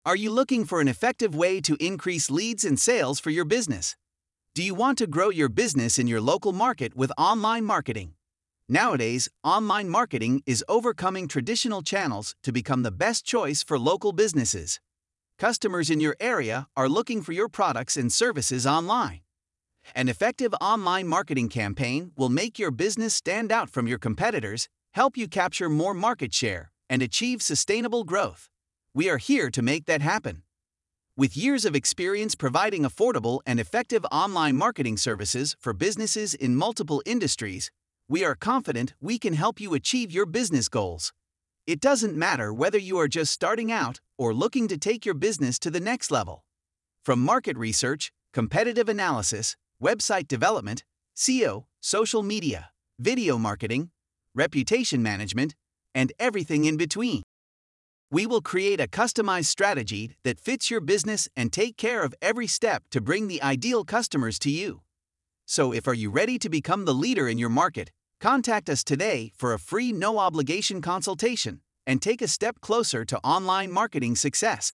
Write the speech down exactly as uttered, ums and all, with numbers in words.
Are you looking for an effective way to increase leads and sales for your business? Do you want to grow your business in your local market with online marketing? Nowadays, online marketing is overcoming traditional channels to become the best choice for local businesses. Customers in your area are looking for your products and services online. An effective online marketing campaign will make your business stand out from your competitors, help you capture more market share, and achieve sustainable growth. We are here to make that happen. With years of experience providing affordable and effective online marketing services for businesses in multiple industries, we are confident we can help you achieve your business goals. It doesn't matter whether you are just starting out or looking to take your business to the next level. From market research, competitive analysis, website development, S E O, social media, video marketing, reputation management, and everything in between, we will create a customized strategy that fits your business and take care of every step to bring the ideal customers to you. So if are you ready to become the leader in your market, contact us today for a free no-obligation consultation and take a step closer to online marketing success.